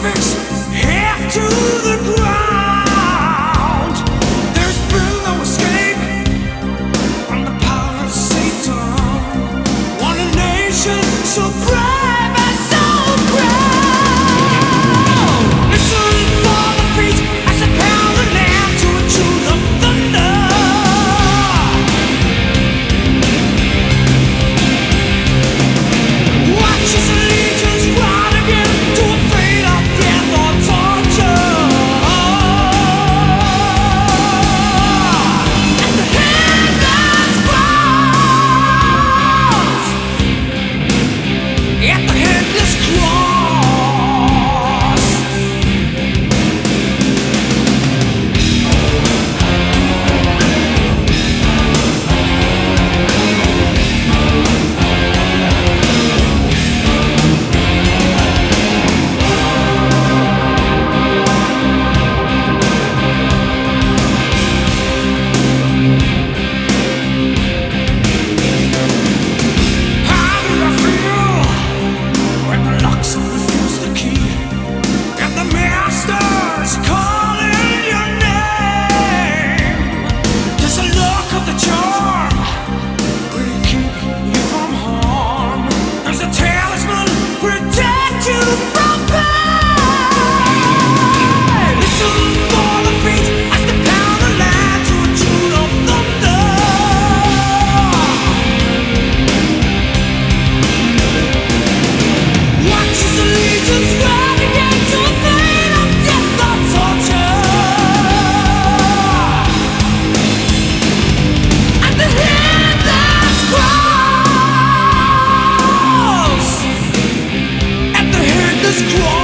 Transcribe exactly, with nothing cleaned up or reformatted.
crucifix half to the ground. There's been no escape from the power of Satan. Want a nation so brave and so proud. Listen for the beat as I pound the land to a tune of thunder. Watch his allegiance ride again to a fate of death or torture. At the headless cross. At the headless cross. How do I feel when the locks refuse the key and the master's calling your name? Does the look of the charm really keep you from harm? Does the talisman protect you from pain? Listen for the beat as they pound the line to a tune of thunder. Watch his allegiance ride again to a fate of death or torture. At the headless cross. At the headless cross.